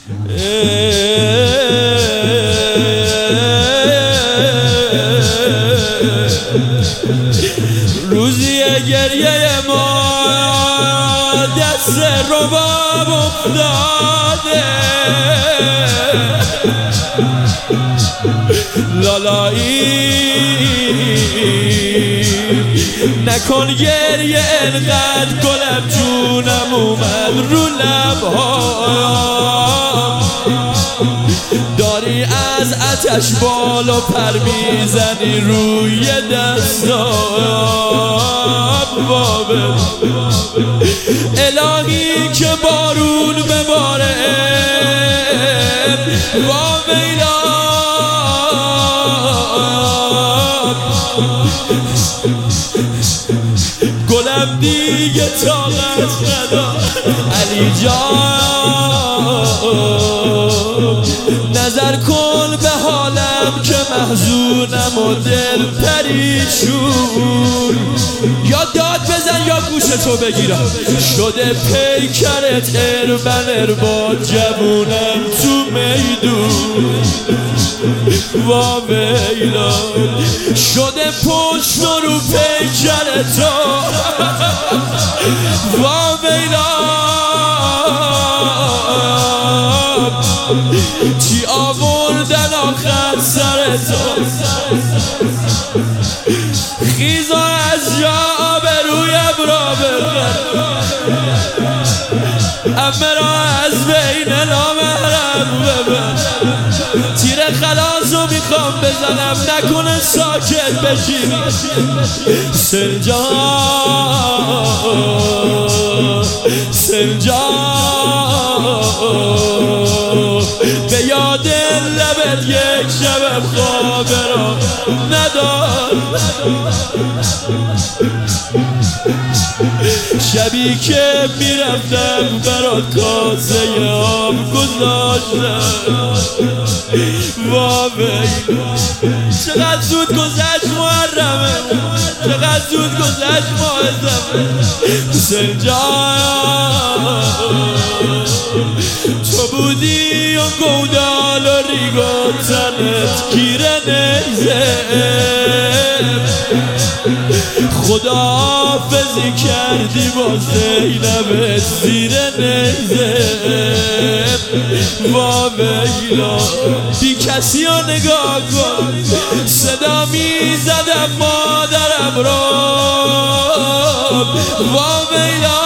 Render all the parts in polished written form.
روزی گریه ما دست رباب افتاده، لالایی نکن گریه انقدر، گلم جونم اومد رو لبهام، داری از آتش بالا پر میزنی روی دستام. بابا الهی که بارون بباره، ویلا گلم دیگه طاقت ندارم. علی جان نظر کن به حالم که محزونم و دل پریشون، یا داد بزن یا گوشتو بگیرم. شده پیکرت اربن با جوونم تو میدون، وا ویلا شده پشت رو پیکرتو، وا ویلا چی آوردن آخر سرتو. خیزا از جا آبرویم را ببر، امه را از بین نامحرم ببر. تیر خلاصو میخوام بزنم، نکنه ساکت بشینی. سنجان به یاد لبت یک شبم خواب را ندار، شبی که میرفتم برات کاسه آب گذاشتم. وا ویلا چقدر زود گذشت محرمه، چقدر زود گذشت ماه حسین جان. تو بودی و گودال و ریگو تنت گیره نیزه، خداحافظی کردی با زینب زیر نیزه. وا ویلا بی کسی رو نگاه کن، صدا می زدم مادرم را. وا ویلا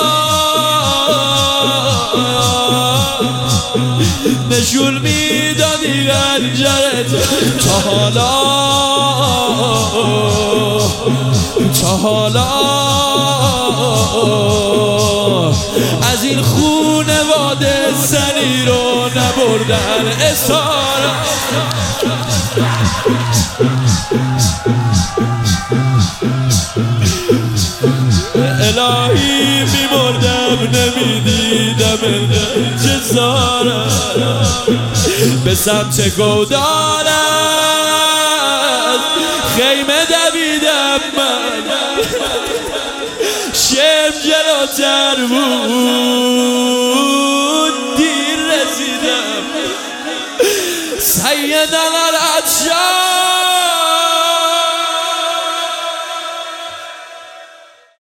نشون میدادی انجرت، تا حالا از این خونواده سنی رو نبردن اسارا. الهی میمردم نمیدیدم جزارت، به سمت گودالت خیمه دویدم من، شم جلوتر بود دیر رسیدم. سیدنا